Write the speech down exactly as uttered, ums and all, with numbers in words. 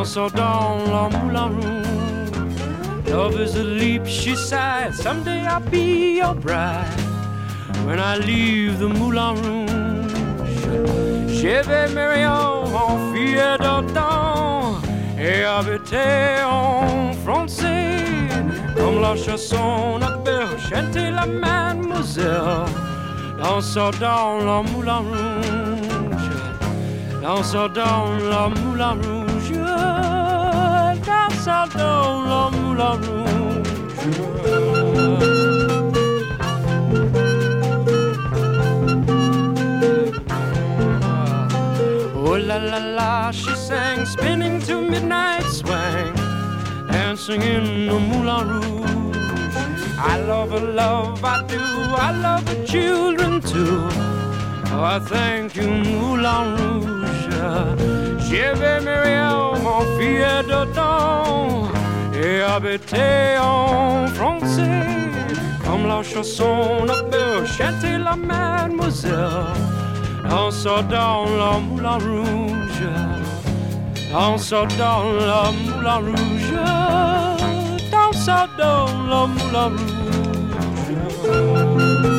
dansant dans la Moulin Rouge. Love is a leap, she sighed, someday I'll be your bride. When I leave the Moulin Rouge, je vais marrer en fille d'autant et habiter en français. Comme la chanson appelle, chanter la mademoiselle. Dansant dans la Moulin Rouge, dansant dans la Moulin Rouge, dansant dans la Moulin Rouge. Oh la la la, she sang, spinning to midnight swing, dancing in the Moulin Rouge. I love her, love I do, I love her children too. Oh, I thank you, Moulin Rouge. Je vais marrer mon fille d'autant et habiter en français. Comme la chanson appelle, chanter la mademoiselle. Dansant dans la Moulin Rouge, dansant dans la Moulin Rouge, dansant dans la Moulin Rouge.